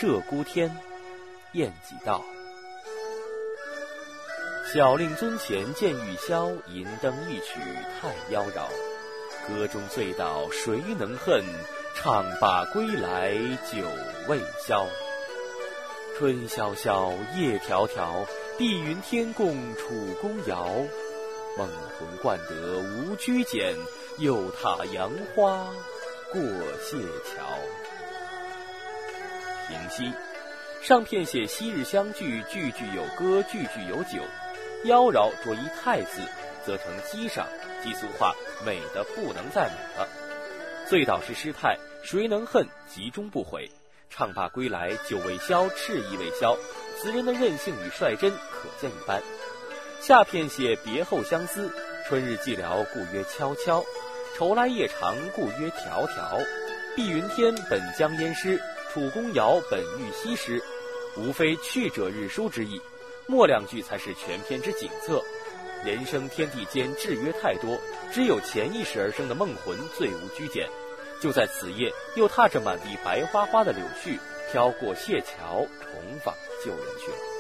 鹧鸪天，晏几道。小令尊前见玉箫，银灯一曲太妖娆。歌中醉倒谁能恨？唱罢归来酒未消。春萧萧，夜迢迢，碧云天共楚宫谣。梦魂惯得无拘检，又踏杨花过谢桥。平息，上片写昔日相聚，句句有歌，句句有酒。妖娆着一太字，则成激赏，激俗化，美得不能再美了。醉倒时失态，谁能恨？集中不悔。唱罢归来酒未消，翅意未消。词人的韧性与率真可见一斑。下片写别后相思，春日寂寥，故曰悄悄；愁来夜长，故曰迢迢。碧云天本将烟诗，楚宫谣本玉溪诗，无非去者日书之意。末两句才是全篇之景色。人生天地间制约太多，只有潜意识而生的梦魂最无拘检。就在此夜，又踏着满地白花花的柳絮，飘过谢桥，重访旧人去了。